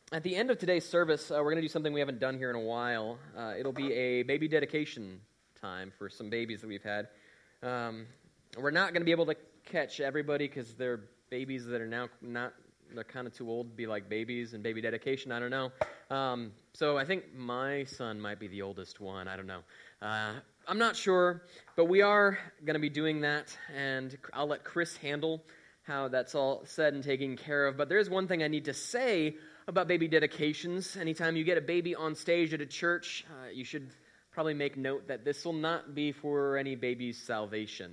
At the end of today's service, we're going to do something we haven't done here in a while. It'll be a baby dedication time for some babies that we've had. We're not going to be able to catch everybody because they're babies that are now they're kind of too old to be like babies and baby dedication. I don't know. So I think my son might be the oldest one. I don't know. I'm not sure, but we are going to be doing that, and I'll let Chris handle how that's all said and taken care of. But there's one thing I need to say about baby dedications. Anytime you get a baby on stage at a church, you should probably make note that this will not be for any baby's salvation.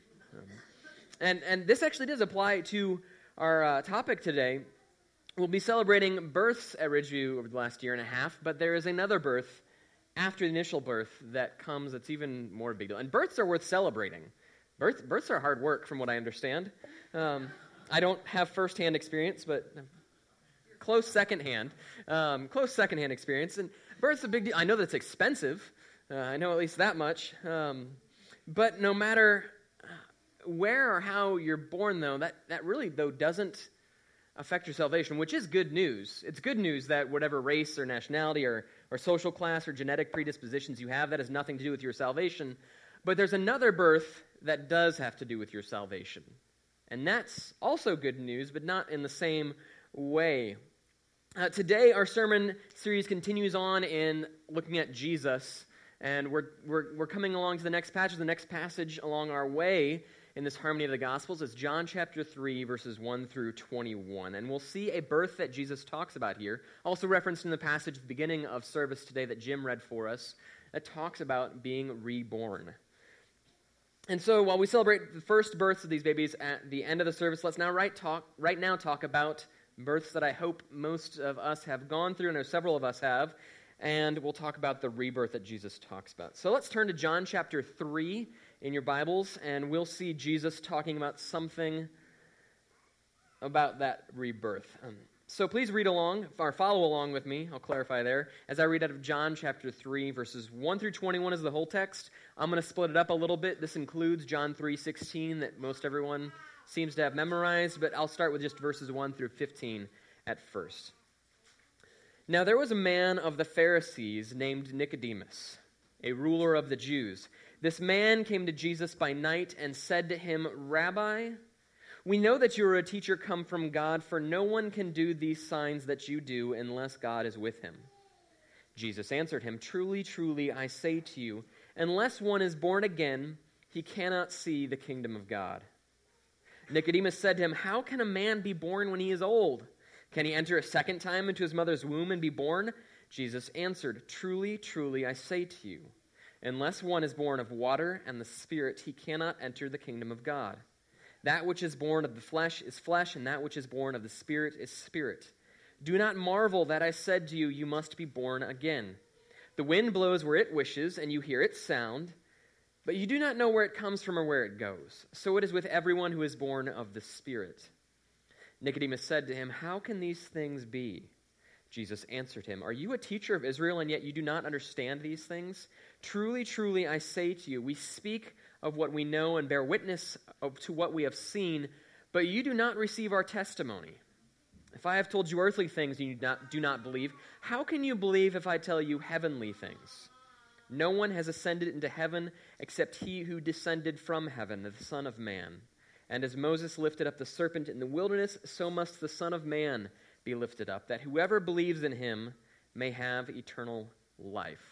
And this actually does apply to our topic today. We'll be celebrating births at Ridgeview over the last year and a half, but there is another birth after the initial birth that comes that's even more big deal. And births are worth celebrating. Births are hard work, from what I understand. I don't have firsthand experience, but close secondhand experience. And birth's a big deal. I know that's expensive. I know at least that much. But no matter where or how you're born, though, that really, though, doesn't affect your salvation, which is good news. It's good news that whatever race or nationality or social class or genetic predispositions you have, that has nothing to do with your salvation. But there's another birth that does have to do with your salvation. And that's also good news, but not in the same way. Today, our sermon series continues on in looking at Jesus, and we're coming along to the next passage. The next passage along our way in this harmony of the Gospels is John chapter 3, verses 1 through 21. And we'll see a birth that Jesus talks about here, also referenced in the passage at the beginning of service today that Jim read for us, that talks about being reborn. And so while we celebrate the first births of these babies at the end of the service, let's now right now talk about births that I hope most of us have gone through, and I know several of us have, and we'll talk about the rebirth that Jesus talks about. So let's turn to John chapter 3 in your Bibles, and we'll see Jesus talking about something about that rebirth. So please read along, or follow along with me, I'll clarify there, as I read out of John chapter 3, verses 1 through 21 is the whole text. I'm going to split it up a little bit. This includes John 3:16 that most everyone seems to have memorized, but I'll start with just verses 1 through 15 at first. Now there was a man of the Pharisees named Nicodemus, a ruler of the Jews. This man came to Jesus by night and said to him, "Rabbi, we know that you are a teacher come from God, for no one can do these signs that you do unless God is with him." Jesus answered him, "Truly, truly, I say to you, unless one is born again, he cannot see the kingdom of God." Nicodemus said to him, "How can a man be born when he is old? Can he enter a second time into his mother's womb and be born?" Jesus answered, "Truly, truly, I say to you, unless one is born of water and the Spirit, he cannot enter the kingdom of God. That which is born of the flesh is flesh, and that which is born of the Spirit is spirit. Do not marvel that I said to you, you must be born again. The wind blows where it wishes, and you hear its sound, but you do not know where it comes from or where it goes. So it is with everyone who is born of the Spirit." Nicodemus said to him, "How can these things be?" Jesus answered him, "Are you a teacher of Israel, and yet you do not understand these things? Truly, truly, I say to you, we speak of what we know and bear witness to what we have seen, but you do not receive our testimony. If I have told you earthly things and you do not believe, how can you believe if I tell you heavenly things? No one has ascended into heaven except he who descended from heaven, the Son of Man. And as Moses lifted up the serpent in the wilderness, so must the Son of Man be lifted up, that whoever believes in him may have eternal life."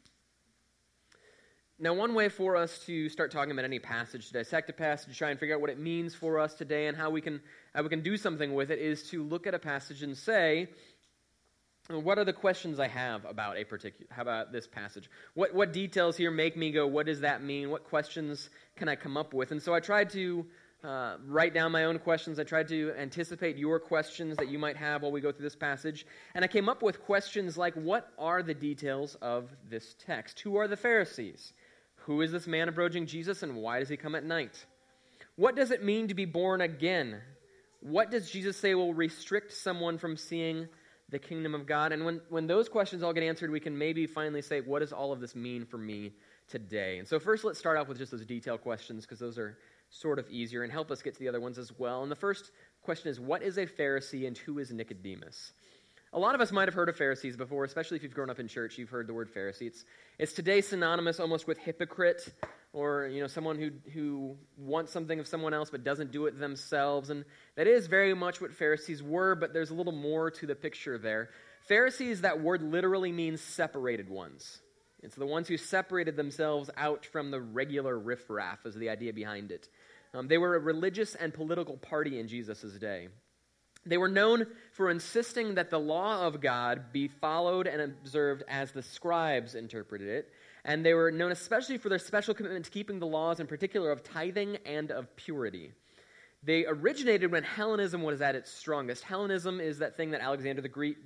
Now, one way for us to start talking about any passage, to dissect a passage, to try and figure out what it means for us today and how we can do something with it, is to look at a passage and say, what are the questions I have about how about this passage? What details here make me go, what does that mean? What questions can I come up with? And so I tried to write down my own questions. I tried to anticipate your questions that you might have while we go through this passage. And I came up with questions like, what are the details of this text? Who are the Pharisees? Who is this man approaching Jesus, and why does he come at night? What does it mean to be born again? What does Jesus say will restrict someone from seeing the kingdom of God? And when those questions all get answered, we can maybe finally say, what does all of this mean for me today? And so first, let's start off with just those detailed questions, because those are sort of easier and help us get to the other ones as well. And the first question is, what is a Pharisee and who is Nicodemus? A lot of us might have heard of Pharisees before, especially if you've grown up in church, you've heard the word Pharisee. It's today synonymous almost with hypocrite, or someone who wants something of someone else but doesn't do it themselves. And that is very much what Pharisees were, but there's a little more to the picture there. Pharisees, that word literally means separated ones. It's the ones who separated themselves out from the regular riffraff is the idea behind it. They were a religious and political party in Jesus' day. They were known for insisting that the law of God be followed and observed as the scribes interpreted it, and they were known especially for their special commitment to keeping the laws, in particular of tithing and of purity. They originated when Hellenism was at its strongest. Hellenism is that thing that Alexander the Great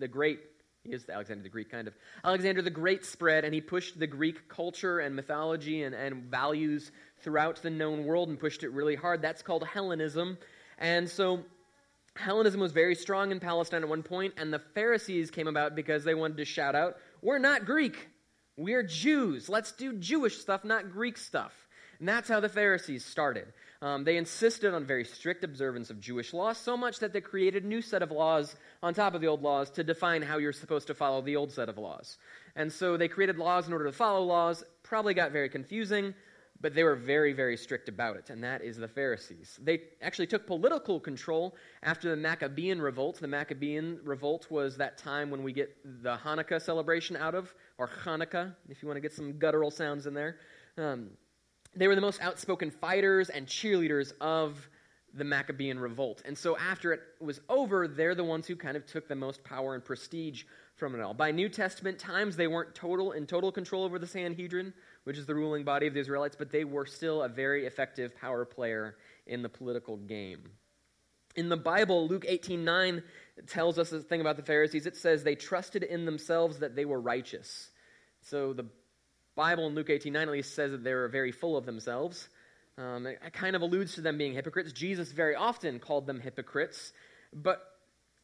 spread, and he pushed the Greek culture and mythology and values throughout the known world and pushed it really hard. That's called Hellenism. And so Hellenism was very strong in Palestine at one point, and the Pharisees came about because they wanted to shout out, "We're not Greek, we're Jews. Let's do Jewish stuff, not Greek stuff." And that's how the Pharisees started. They insisted on very strict observance of Jewish law, so much that they created a new set of laws on top of the old laws to define how you're supposed to follow the old set of laws. And so they created laws in order to follow laws, probably got very confusing, but they were very, very strict about it, and that is the Pharisees. They actually took political control after the Maccabean Revolt. The Maccabean Revolt was that time when we get the Hanukkah celebration out of, or Hanukkah, if you want to get some guttural sounds in there. They were the most outspoken fighters and cheerleaders of the Maccabean Revolt. And so after it was over, they're the ones who kind of took the most power and prestige from it all. By New Testament times, they weren't in total control over the Sanhedrin, which is the ruling body of the Israelites, but they were still a very effective power player in the political game. In the Bible, Luke 18:9 tells us this thing about the Pharisees. It says they trusted in themselves that they were righteous. So the Bible in Luke 18:9 at least says that they were very full of themselves. It kind of alludes to them being hypocrites. Jesus very often called them hypocrites, but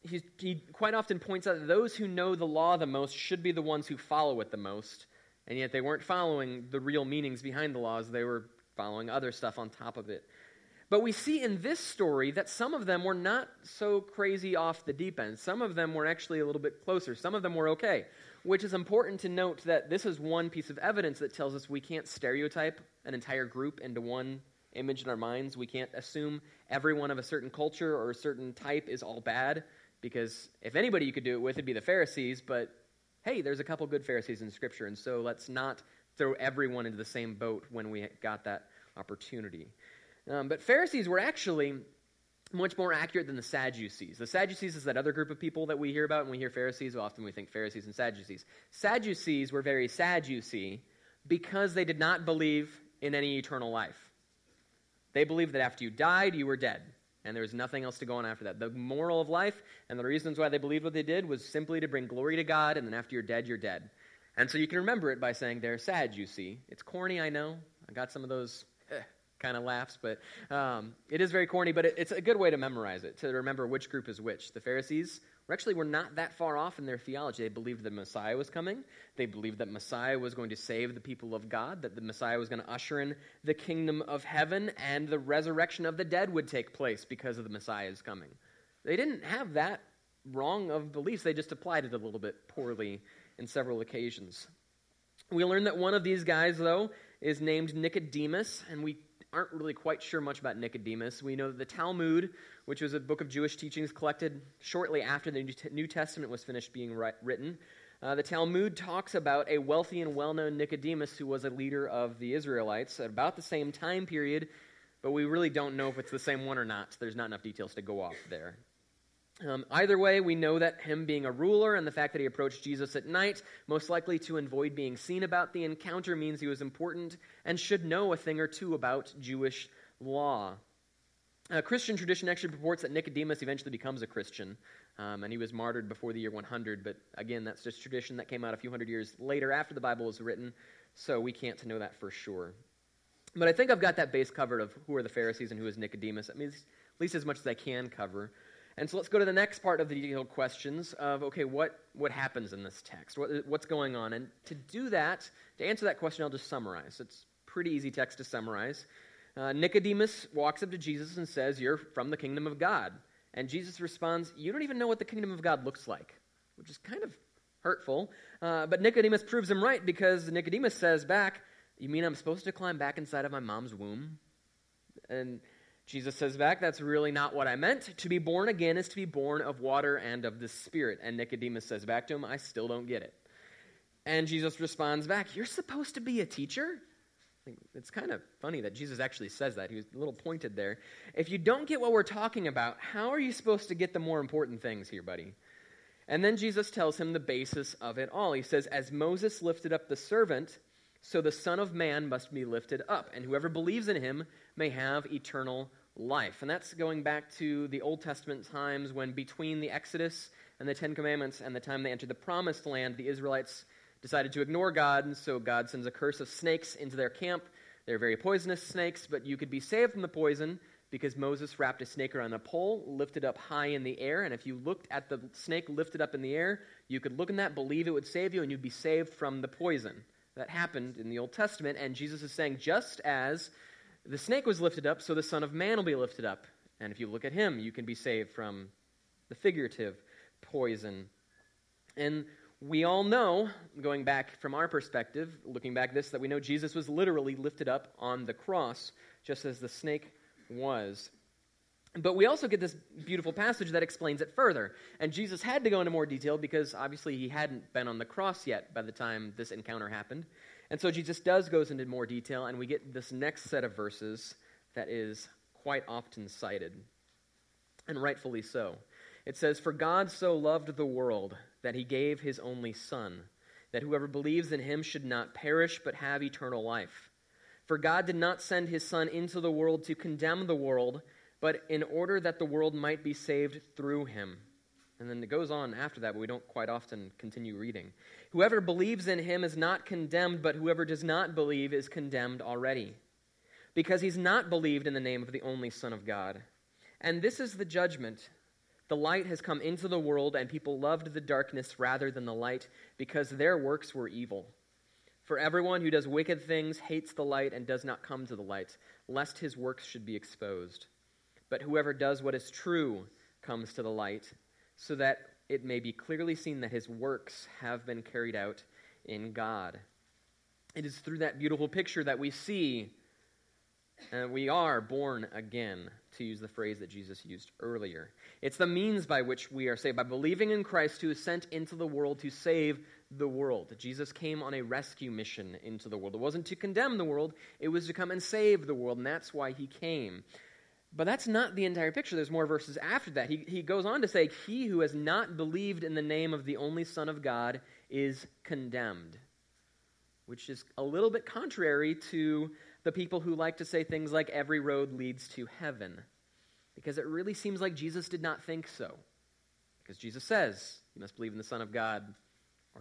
he quite often points out that those who know the law the most should be the ones who follow it the most, and yet they weren't following the real meanings behind the laws. They were following other stuff on top of it. But we see in this story that some of them were not so crazy off the deep end. Some of them were actually a little bit closer. Some of them were okay, which is important to note that this is one piece of evidence that tells us we can't stereotype an entire group into one image in our minds. We can't assume everyone of a certain culture or a certain type is all bad, because if anybody you could do it with, it'd be the Pharisees, but hey, there's a couple good Pharisees in Scripture, and so let's not throw everyone into the same boat when we got that opportunity. But Pharisees were actually much more accurate than the Sadducees. The Sadducees is that other group of people that we hear about when we hear Pharisees. Often we think Pharisees and Sadducees. Sadducees were very sad, you see, because they did not believe in any eternal life. They believed that after you died, you were dead, and there was nothing else to go on after that. The moral of life and the reasons why they believed what they did was simply to bring glory to God, and then after you're dead, you're dead. And so you can remember it by saying they're sad, you see. It's corny, I know. I got some of those kind of laughs, but it is very corny, but it's a good way to memorize it, to remember which group is which. The Pharisees were not that far off in their theology. They believed the Messiah was coming. They believed that Messiah was going to save the people of God, that the Messiah was going to usher in the kingdom of heaven, and the resurrection of the dead would take place because of the Messiah's coming. They didn't have that wrong of beliefs. They just applied it a little bit poorly in several occasions. We learn that one of these guys, though, is named Nicodemus, and we aren't really quite sure much about Nicodemus. We know that the Talmud, which was a book of Jewish teachings collected shortly after the New Testament was finished being written, the Talmud talks about a wealthy and well-known Nicodemus who was a leader of the Israelites at about the same time period, but we really don't know if it's the same one or not. There's not enough details to go off there. Either way, we know that him being a ruler and the fact that he approached Jesus at night, most likely to avoid being seen about the encounter, means he was important and should know a thing or two about Jewish law. Christian tradition actually purports that Nicodemus eventually becomes a Christian, and he was martyred before the year 100, but again, that's just tradition that came out a few hundred years later after the Bible was written, so we can't know that for sure. But I think I've got that base covered of who are the Pharisees and who is Nicodemus, at least as much as I can cover. And so let's go to the next part of the detailed questions of, okay, what happens in this text? What's going on? And to do that, to answer that question, I'll just summarize. It's a pretty easy text to summarize. Nicodemus walks up to Jesus and says, "You're from the kingdom of God." And Jesus responds, "You don't even know what the kingdom of God looks like. which is kind of hurtful. But Nicodemus proves him right, because Nicodemus says back, "You mean I'm supposed to climb back inside of my mom's womb?" And Jesus says back, "That's really not what I meant. To be born again is to be born of water and of the Spirit." And Nicodemus says back to him, "I still don't get it." And Jesus responds back, "You're supposed to be a teacher?" It's kind of funny that Jesus actually says that. He was a little pointed there. If you don't get what we're talking about, how are you supposed to get the more important things here, buddy? And then Jesus tells him the basis of it all. He says, "As Moses lifted up the servant, so the Son of Man must be lifted up, and whoever believes in him may have eternal life." And that's going back to the Old Testament times, when between the Exodus and the Ten Commandments and the time they entered the Promised Land, the Israelites decided to ignore God, and so God sends a curse of snakes into their camp. They're very poisonous snakes, but you could be saved from the poison because Moses wrapped a snake around a pole, lifted up high in the air, and if you looked at the snake lifted up in the air, you could look in that, believe it would save you, and you'd be saved from the poison. That happened in the Old Testament, and Jesus is saying, just as the snake was lifted up, so the Son of Man will be lifted up. And if you look at him, you can be saved from the figurative poison. And we all know, going back from our perspective, looking back this, that we know Jesus was literally lifted up on the cross, just as the snake was. But we also get this beautiful passage that explains it further. And Jesus had to go into more detail because obviously he hadn't been on the cross yet by the time this encounter happened. And so Jesus goes into more detail, and we get this next set of verses that is quite often cited, and rightfully so. It says, "For God so loved the world that he gave his only Son, that whoever believes in him should not perish but have eternal life. For God did not send his Son into the world to condemn the world, but in order that the world might be saved through him." And then it goes on after that, but we don't quite often continue reading. "Whoever believes in him is not condemned, but whoever does not believe is condemned already, because he's not believed in the name of the only Son of God. And this is the judgment. The light has come into the world, and people loved the darkness rather than the light, because their works were evil. For everyone who does wicked things hates the light and does not come to the light, lest his works should be exposed. But whoever does what is true comes to the light, so that it may be clearly seen that his works have been carried out in God." It is through that beautiful picture that we see we are born again, to use the phrase that Jesus used earlier. It's the means by which we are saved, by believing in Christ, who is sent into the world to save the world. Jesus came on a rescue mission into the world. It wasn't to condemn the world, it was to come and save the world, and that's why he came. But that's not the entire picture. There's more verses after that. He goes on to say, "He who has not believed in the name of the only Son of God is condemned," which is a little bit contrary to the people who like to say things like every road leads to heaven, because it really seems like Jesus did not think so. Because Jesus says, you must believe in the Son of God, or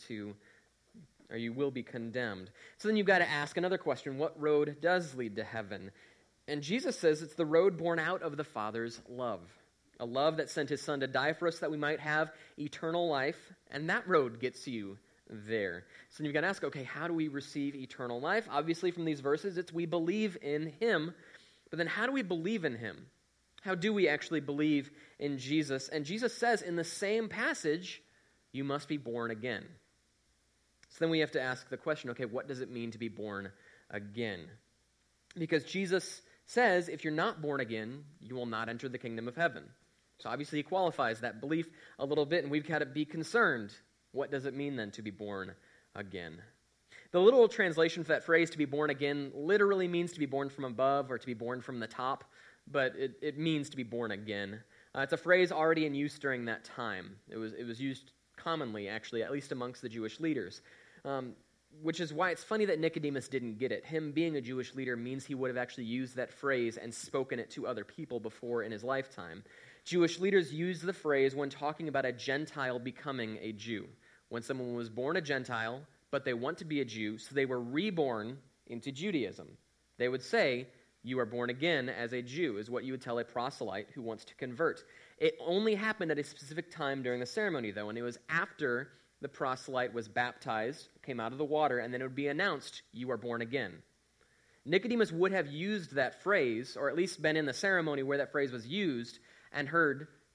you will be condemned. So then you've got to ask another question: what road does lead to heaven? And Jesus says it's the road born out of the Father's love. A love that sent his Son to die for us that we might have eternal life, and that road gets you there. So you've got to ask, okay, how do we receive eternal life? Obviously from these verses, it's we believe in him, but then how do we believe in him? How do we actually believe in Jesus? And Jesus says in the same passage, you must be born again. So then we have to ask the question, okay, what does it mean to be born again? Because Jesus says if you're not born again, you will not enter the kingdom of heaven. So obviously he qualifies that belief a little bit, and we've got to be concerned. What does it mean then to be born again? The literal translation for that phrase, to be born again, literally means to be born from above or to be born from the top, but it means to be born again. It's a phrase already in use during that time. It was used commonly, actually, at least amongst the Jewish leaders, which is why it's funny that Nicodemus didn't get it. Him being a Jewish leader means he would have actually used that phrase and spoken it to other people before in his lifetime. Jewish leaders used the phrase when talking about a Gentile becoming a Jew. When someone was born a Gentile, but they want to be a Jew, so they were reborn into Judaism. They would say, you are born again as a Jew, is what you would tell a proselyte who wants to convert. It only happened at a specific time during the ceremony, though, and it was after the proselyte was baptized, came out of the water, and then it would be announced, you are born again. Nicodemus would have used that phrase, or at least been in the ceremony where that phrase was used, and heard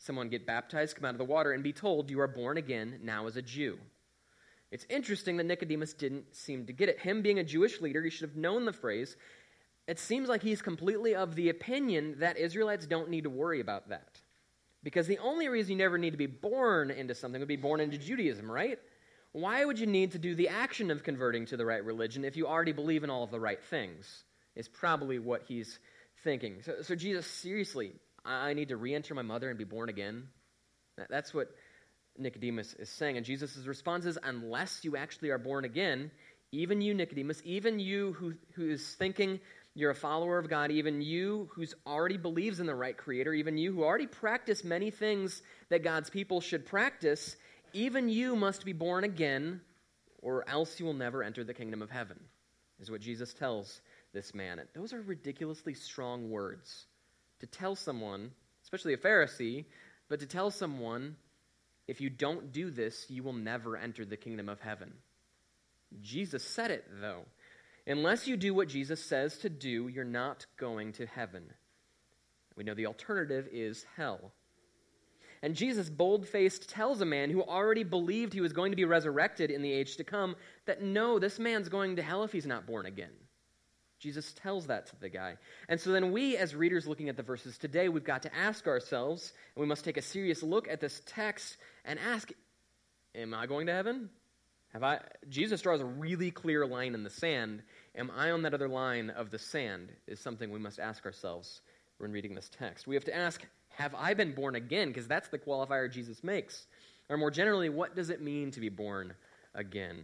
someone get baptized, come out of the water, and be told, you are born again now as a Jew. It's interesting that Nicodemus didn't seem to get it. Him being a Jewish leader, he should have known the phrase. It seems like he's completely of the opinion that Israelites don't need to worry about that. Because the only reason you never need to be born into something would be born into Judaism, right? Why would you need to do the action of converting to the right religion if you already believe in all of the right things? Is probably what he's thinking. So Jesus, seriously, I need to re-enter my mother and be born again? That's what Nicodemus is saying. And Jesus' response is, unless you actually are born again, even you, Nicodemus, even you who is thinking you're a follower of God, even you who already believes in the right Creator, even you who already practice many things that God's people should practice, even you must be born again, or else you will never enter the kingdom of heaven, is what Jesus tells this man. Those are ridiculously strong words to tell someone, especially a Pharisee, but to tell someone, if you don't do this, you will never enter the kingdom of heaven. Jesus said it, though. Unless you do what Jesus says to do, you're not going to heaven. We know the alternative is hell. And Jesus, bold-faced, tells a man who already believed he was going to be resurrected in the age to come that no, this man's going to hell if he's not born again. Jesus tells that to the guy. And so then we, as readers looking at the verses today, we've got to ask ourselves, and we must take a serious look at this text and ask, am I going to heaven? Jesus draws a really clear line in the sand. Am I on that other line of the sand is something we must ask ourselves when reading this text. We have to ask, have I been born again? Because that's the qualifier Jesus makes. Or more generally, what does it mean to be born again?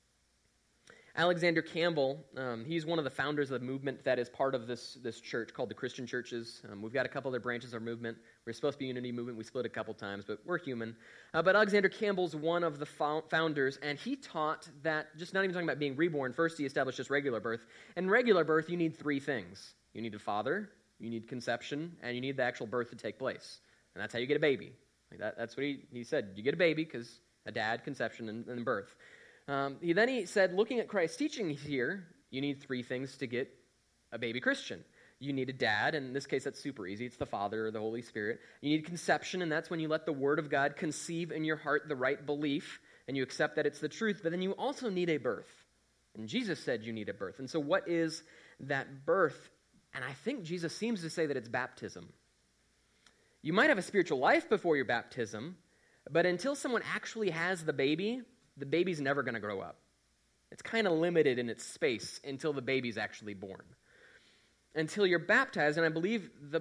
Alexander Campbell, he's one of the founders of the movement that is part of this church called the Christian Churches. We've got a couple other branches of our movement. We're supposed to be a unity movement. We split a couple times, but we're human. But Alexander Campbell's one of the founders, and he taught that, just not even talking about being reborn, first he established just regular birth. In regular birth, you need three things. You need a father, you need conception, and you need the actual birth to take place. And that's how you get a baby. That's what he said. You get a baby because a dad, conception, and birth. He said, looking at Christ's teaching here, you need three things to get a baby Christian. You need a dad, and in this case that's super easy. It's the Father or the Holy Spirit. You need conception, and that's when you let the Word of God conceive in your heart the right belief, and you accept that it's the truth. But then you also need a birth. And Jesus said you need a birth. And so what is that birth? And I think Jesus seems to say that it's baptism. You might have a spiritual life before your baptism, but until someone actually has the baby's never going to grow up. It's kind of limited in its space until the baby's actually born. Until you're baptized, and I believe the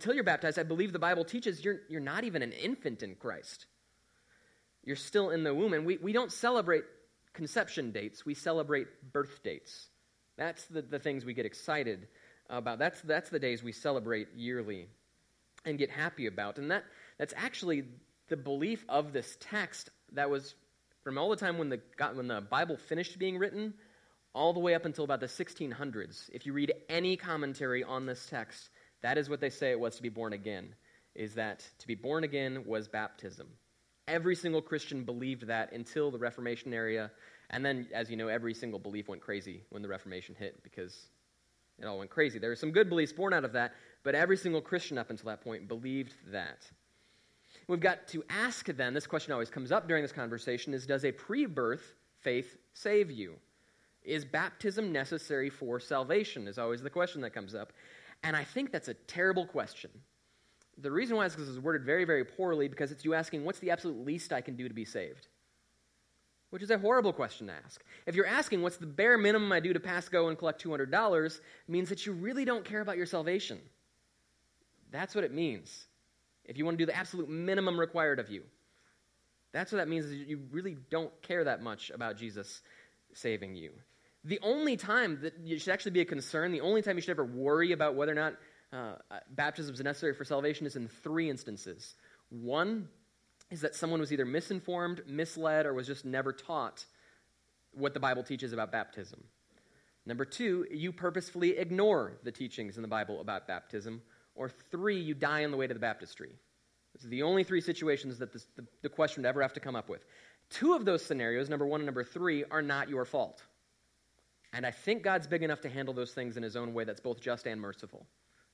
Bible teaches you're not even an infant in Christ. You're still in the womb, and we don't celebrate conception dates. We celebrate birth dates. That's the things we get excited about. That's the days we celebrate yearly and get happy about. And that's actually the belief of this text that was from all the time when the Bible finished being written, all the way up until about the 1600s. If you read any commentary on this text, that is what they say it was to be born again, is that to be born again was baptism. Every single Christian believed that until the Reformation era, and then, as you know, every single belief went crazy when the Reformation hit because it all went crazy. There were some good beliefs born out of that, but every single Christian up until that point believed that. We've got to ask then, this question always comes up during this conversation, is does a pre-birth faith save you? Is baptism necessary for salvation is always the question that comes up. And I think that's a terrible question. The reason why is because it's worded very, very poorly, because it's you asking, what's the absolute least I can do to be saved? Which is a horrible question to ask. If you're asking, what's the bare minimum I do to pass go and collect $200, it means that you really don't care about your salvation. That's what it means. If you want to do the absolute minimum required of you. That's what that means, is you really don't care that much about Jesus saving you. The only time that you should actually be a concern, the only time you should ever worry about whether or not baptism is necessary for salvation is in three instances. One is that someone was either misinformed, misled, or was just never taught what the Bible teaches about baptism. Number two, you purposefully ignore the teachings in the Bible about baptism. Or three, you die on the way to the baptistry. These are the only three situations that the question would ever have to come up with. Two of those scenarios, number one and number three, are not your fault. And I think God's big enough to handle those things in his own way that's both just and merciful.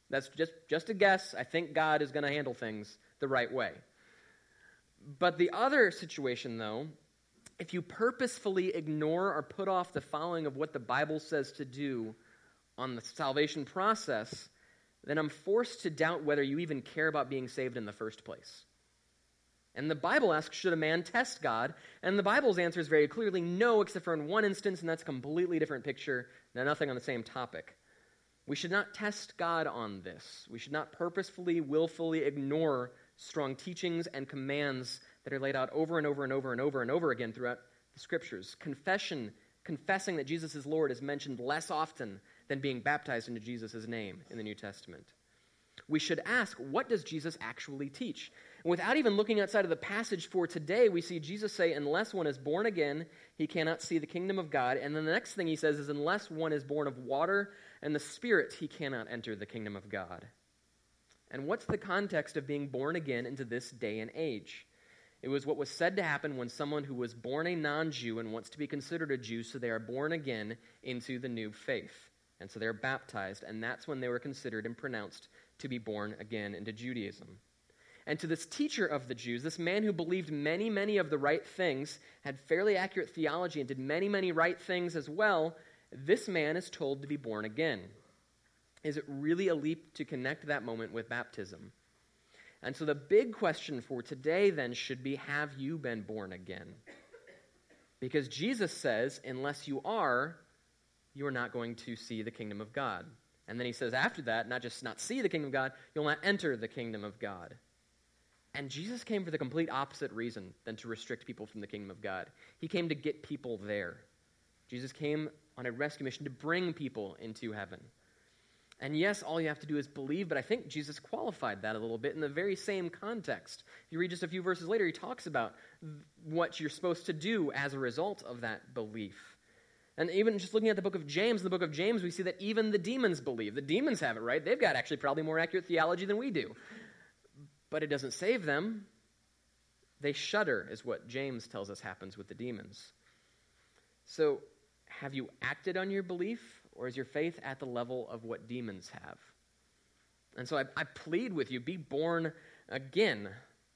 That's just a guess. I think God is going to handle things the right way. But the other situation, though, if you purposefully ignore or put off the following of what the Bible says to do on the salvation process, then I'm forced to doubt whether you even care about being saved in the first place. And the Bible asks, should a man test God? And the Bible's answer is very clearly no, except for in one instance, and that's a completely different picture, nothing on the same topic. We should not test God on this. We should not purposefully, willfully ignore strong teachings and commands that are laid out over and over and over and over and over again throughout the Scriptures. Confessing that Jesus is Lord is mentioned less often than being baptized into Jesus' name in the New Testament. We should ask, what does Jesus actually teach? And without even looking outside of the passage for today, we see Jesus say, unless one is born again, he cannot see the kingdom of God. And then the next thing he says is, unless one is born of water and the Spirit, he cannot enter the kingdom of God. And what's the context of being born again into this day and age? It was what was said to happen when someone who was born a non-Jew and wants to be considered a Jew, so they are born again into the new faith. And so they're baptized, and that's when they were considered and pronounced to be born again into Judaism. And to this teacher of the Jews, this man who believed many, many of the right things, had fairly accurate theology, and did many, many right things as well, this man is told to be born again. Is it really a leap to connect that moment with baptism? And so the big question for today then should be, have you been born again? Because Jesus says, unless you are not going to see the kingdom of God. And then he says after that, not just not see the kingdom of God, you'll not enter the kingdom of God. And Jesus came for the complete opposite reason than to restrict people from the kingdom of God. He came to get people there. Jesus came on a rescue mission to bring people into heaven. And yes, all you have to do is believe, but I think Jesus qualified that a little bit in the very same context. If you read just a few verses later, he talks about what you're supposed to do as a result of that belief. And even just looking at the book of James, we see that even the demons believe. The demons have it right. They've got actually probably more accurate theology than we do. But it doesn't save them. They shudder, is what James tells us happens with the demons. So, have you acted on your belief, or is your faith at the level of what demons have? And so I plead with you, be born again.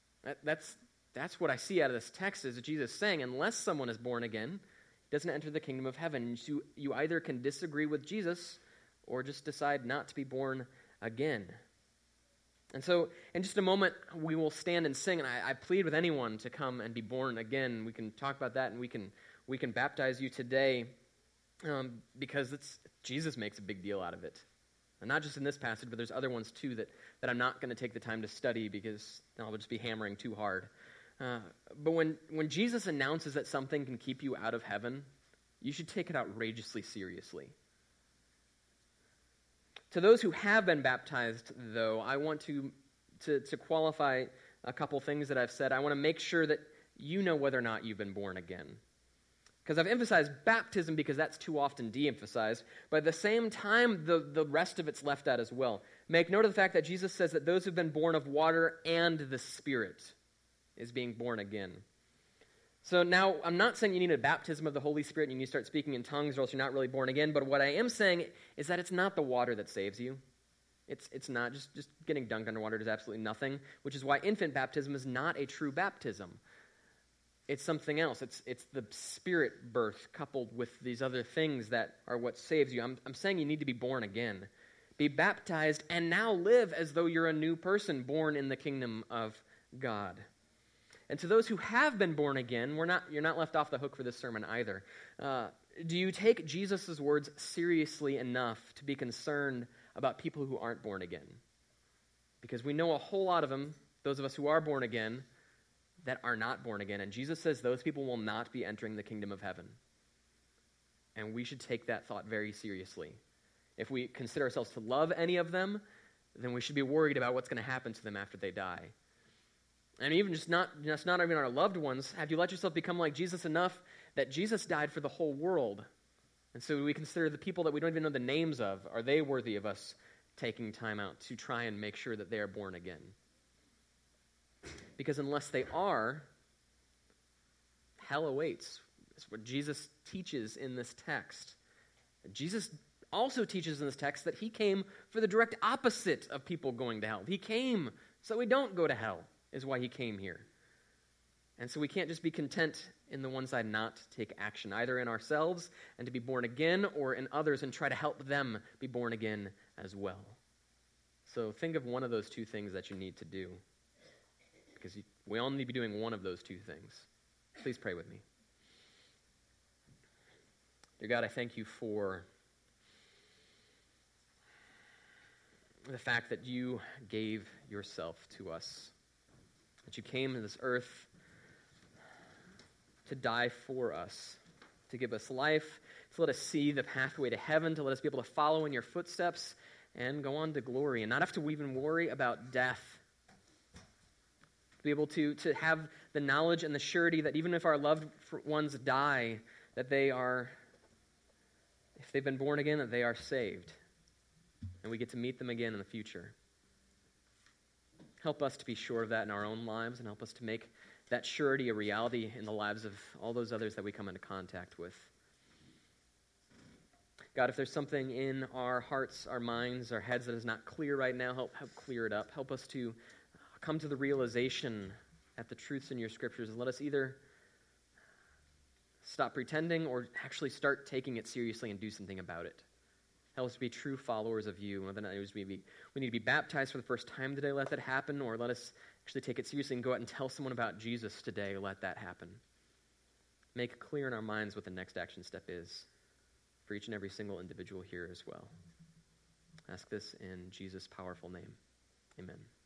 That's what I see out of this text, is Jesus saying, unless someone is born again, doesn't enter the kingdom of heaven. You either can disagree with Jesus or just decide not to be born again. And so in just a moment, we will stand and sing, and I plead with anyone to come and be born again. We can talk about that, and we can baptize you today because Jesus makes a big deal out of it. And not just in this passage, but there's other ones too that I'm not going to take the time to study because I'll just be hammering too hard. But when Jesus announces that something can keep you out of heaven, you should take it outrageously seriously. To those who have been baptized, though, I want to qualify a couple things that I've said. I want to make sure that you know whether or not you've been born again. Because I've emphasized baptism because that's too often de-emphasized, but at the same time, the rest of it's left out as well. Make note of the fact that Jesus says that those who've been born of water and the Spirit is being born again. So now, I'm not saying you need a baptism of the Holy Spirit and you need to start speaking in tongues or else you're not really born again, but what I am saying is that it's not the water that saves you. It's not. Just getting dunked underwater does absolutely nothing, which is why infant baptism is not a true baptism. It's something else. It's the Spirit birth coupled with these other things that are what saves you. I'm saying you need to be born again. Be baptized and now live as though you're a new person born in the kingdom of God. And to those who have been born again, you're not left off the hook for this sermon either. Do you take Jesus' words seriously enough to be concerned about people who aren't born again? Because we know a whole lot of them, those of us who are born again, that are not born again. And Jesus says those people will not be entering the kingdom of heaven. And we should take that thought very seriously. If we consider ourselves to love any of them, then we should be worried about what's going to happen to them after they die. And even just not even our loved ones, have you let yourself become like Jesus enough that Jesus died for the whole world? And so we consider the people that we don't even know the names of, are they worthy of us taking time out to try and make sure that they are born again? Because unless they are, hell awaits. It's what Jesus teaches in this text. Jesus also teaches in this text that he came for the direct opposite of people going to hell. He came so we don't go to hell, is why he came here. And so we can't just be content in the one side, not take action, either in ourselves and to be born again, or in others and try to help them be born again as well. So think of one of those two things that you need to do, because we all need to be doing one of those two things. Please pray with me. Dear God, I thank you for the fact that you gave yourself to us, that you came to this earth to die for us, to give us life, to let us see the pathway to heaven, to let us be able to follow in your footsteps and go on to glory, and not have to even worry about death. To be able to have the knowledge and the surety that even if our loved ones die, that they are, if they've been born again, that they are saved. And we get to meet them again in the future. Help us to be sure of that in our own lives, and help us to make that surety a reality in the lives of all those others that we come into contact with. God, if there's something in our hearts, our minds, our heads that is not clear right now, help clear it up. Help us to come to the realization at the truths in your scriptures, and let us either stop pretending or actually start taking it seriously and do something about it. Help us to be true followers of you. Whether or not we need to be baptized for the first time today, let that happen, or let us actually take it seriously and go out and tell someone about Jesus today, let that happen. Make clear in our minds what the next action step is for each and every single individual here as well. I ask this in Jesus' powerful name. Amen.